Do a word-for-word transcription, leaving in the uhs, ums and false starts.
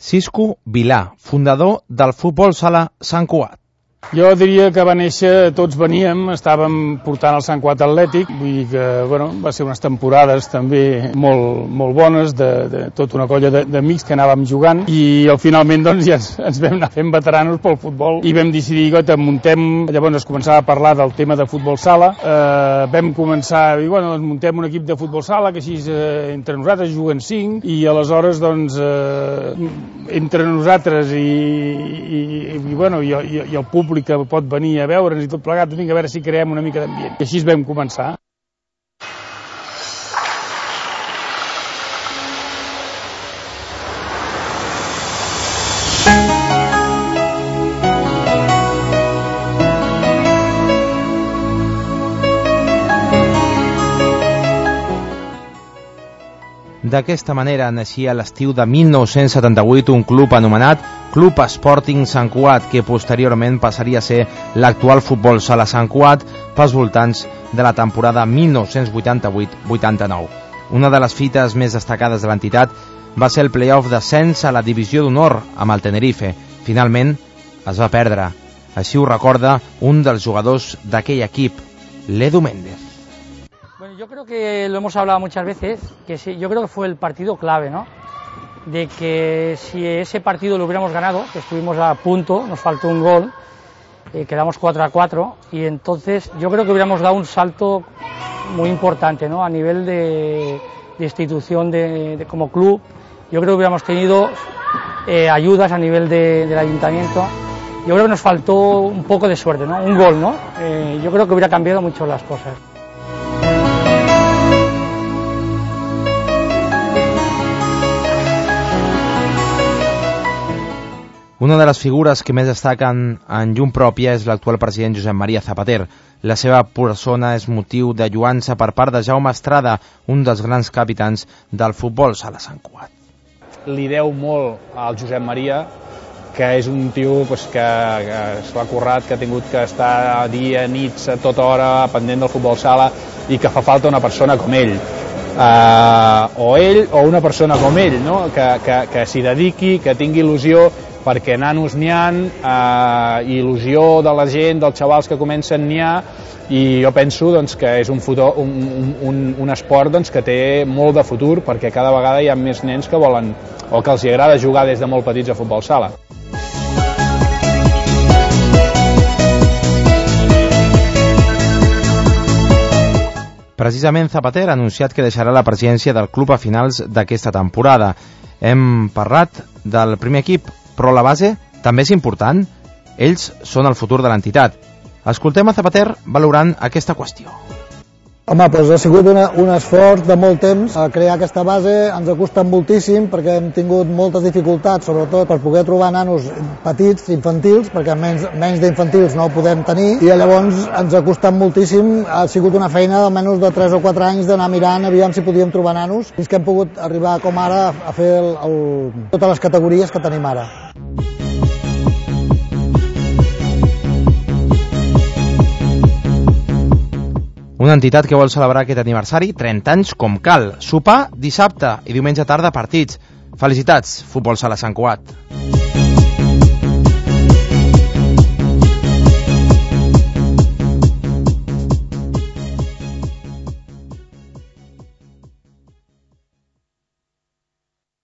Cisco Vilà, fundador del Futbol Sala Sant Cugat. Jo diria que va néixer, tots veníem, estàvem portant el Sant Cugat Atlètic, vull dir que bueno, va ser unes temporades també molt, molt bones, de, de tota una colla d'amics que anàvem jugant, i al finalment doncs, ja ens, ens vam anar fent veteranos pel futbol i vam decidir que muntem, llavors es començava a parlar del tema de futbol sala, eh, vam començar a dir, bueno, doncs muntem un equip de futbol sala, que així eh, entre nosaltres juguen cinc, i aleshores doncs eh, entre nosaltres i, i, i, i, bueno, i, i, i el públic que pot venir a veure'ns i tot plegat, vinc a veure si creem una mica d'ambient. I així vam començar. D'aquesta manera naixia a l'estiu de mil nou-cents setanta-vuit un club anomenat Club Sporting Sant Cugat, que posteriorment passaria a ser l'actual Futbol Sala Sant Cugat pels voltants de la temporada mil nou-cents vuitanta-vuit vuitanta-nou. Una de les fites més destacades de l'entitat va ser el play-off d'ascens a la divisió d'honor amb el Tenerife. Finalment es va perdre. Així ho recorda un dels jugadors d'aquell equip, l'Edu Méndez. Bueno, yo creo que lo hemos hablado muchas veces, que sí, yo creo que fue el partido clave, ¿no? De que si ese partido lo hubiéramos ganado, que estuvimos a punto, nos faltó un gol, eh, quedamos cuatro a cuatro, y entonces yo creo que hubiéramos dado un salto muy importante, ¿no? A nivel de, de institución de, de, como club, yo creo que hubiéramos tenido eh, ayudas a nivel de, del ayuntamiento. Yo creo que nos faltó un poco de suerte, ¿no? Un gol, ¿no? Eh, yo creo que hubiera cambiado mucho las cosas. Una de les figures que més destaquen en llum pròpia és l'actual president Josep Maria Zapater. La seva persona és motiu de lluança per part de Jaume Estrada, un dels grans capitans del Futbol Sala Sant Cugat. Li deu molt al Josep Maria, que és un tio pues, que, que s'ho ha currat, que ha tingut que estar dia, nits, a tota hora, pendent del Futbol Sala, i que fa falta una persona com ell. Uh, o ell o una persona com ell, no? que, que, que s'hi dediqui, que tingui il·lusió, perquè nanos n'hi ha, eh, il·lusió de la gent, dels xavals que comencen n'hi ha, i jo penso doncs, que és un, futur, un, un, un esport doncs, que té molt de futur, perquè cada vegada hi ha més nens que volen o que els agrada jugar des de molt petits a futbol sala. Precisament Zapater ha anunciat que deixarà la presidència del club a finals d'aquesta temporada. Hem parlat del primer equip, però la base també és important. Ells són el futur de l'entitat. Escoltem a Zapater valorant aquesta qüestió. Home, doncs ha sigut una, un esforç de molt temps a crear aquesta base, ens ha costat moltíssim perquè hem tingut moltes dificultats, sobretot per poder trobar nanos petits, infantils, perquè menys, menys d'infantils no ho podem tenir, i llavors ens ha costat moltíssim, ha sigut una feina d'almenys de tres o quatre anys d'anar mirant aviam si podíem trobar nanos, fins que hem pogut arribar com ara a fer el, el, totes les categories que tenim ara. Una entitat que vol celebrar aquest aniversari trenta anys com cal. Sopar dissabte i diumenge tarda partits. Felicitats, Futbol Sala Sant Cugat.